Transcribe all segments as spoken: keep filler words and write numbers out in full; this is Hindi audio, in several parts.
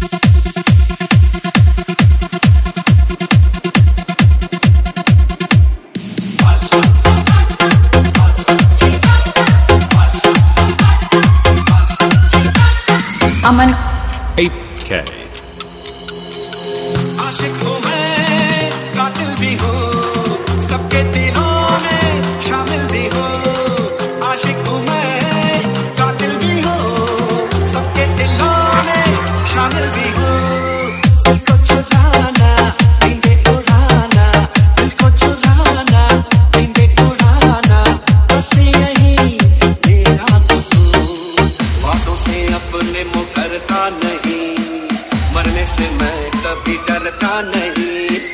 अमन eight K। आशिक हूँ मैं, कातिल भी हूँ, सबके दिलों में शामिल भी हूँ। आशिक हूँ मैं, कातिल भी हूँ, सबके दिलों में शामिल भी हूँ। दिल को चुराना, नींदें उड़ाना, दिल को चुराना, नींदें उड़ाना, बस यही मेरा कसूर। बातों से अपने मुकरता नहीं, मरने से मैं कभी डरता नहीं।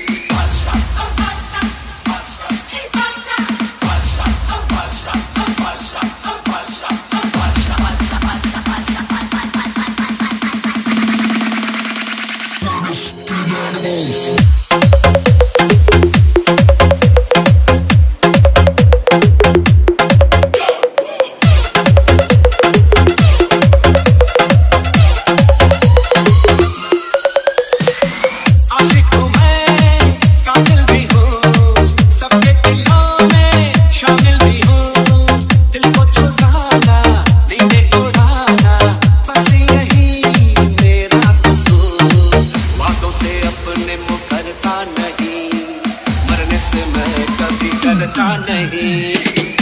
नहीं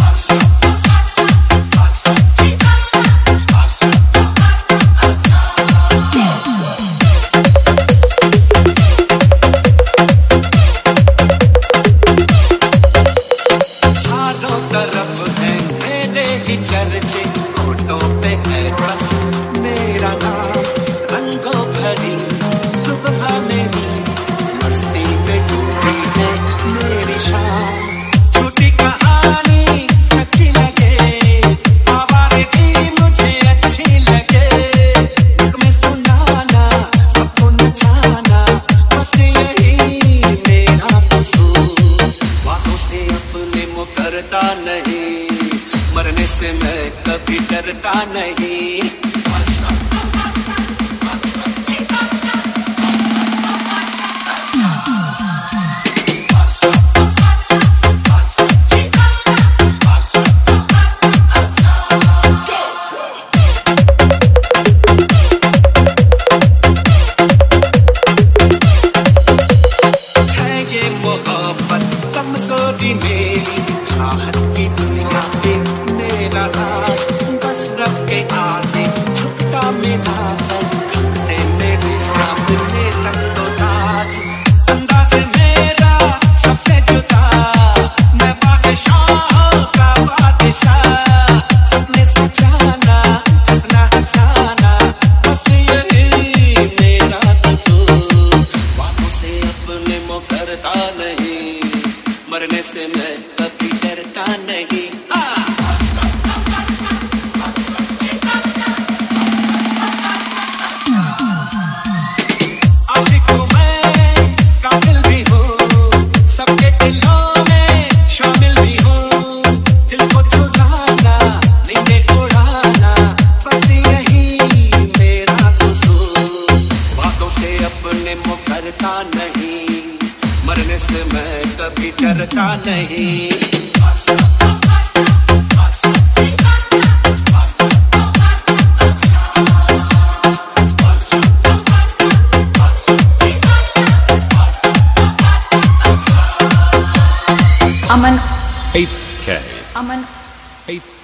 चारों तरफ है मेरे ही चर्चे, होठों पे है बस मेरा नाम। रंगों भरी सुबह मेरी मस्ती में डूबी है मेरी शाम। झूठी कहानी सच्ची लगे, आवाज़ें भी मुझे अच्छी लगे। मैं सुनाना सबको नचाना, बस यही मेरा कसूर। बातों से अपने मुकरता नहीं, मरने से मैं कभी डरता नहीं। कमजोरी मेरी चाहत की दुनिया पे मेरा राज, बस रब के आगे झुकता मेरा सर। झुकते मेरे सामने सब तो ताज, अंदाज़ मेरा सबसे जुदा। मैं बादशाह का बादशाह, सपने सजाना हंसना हंसाना, बस यही मेरा कसूर। बातों से अपने मुकरता नहीं, मरने से मैं कभी डरता नहीं। आशिक हूँ मैं, कातिल भी हूँ, सबके दिलों में शामिल भी हूँ। दिल को चुराना, नींदें उड़ाना, बस यही मेरा कसूर। बातों से अपने मुकरता नहीं, मरने से मैं कभी डरता नहीं। अमन eight K। अमन eight